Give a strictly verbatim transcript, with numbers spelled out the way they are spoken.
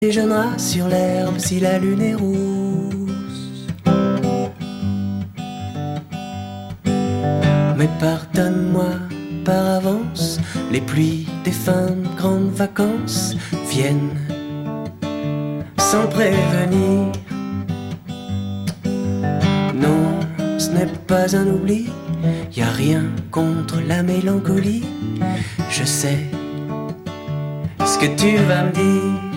déjeunera sur l'herbe si la lune est rousse. Mais pardonne-moi par avance, les pluies des fins de grandes vacances viennent sans prévenir. Non, ce n'est pas un oubli, y a rien contre la mélancolie. Je sais ce que tu vas me dire.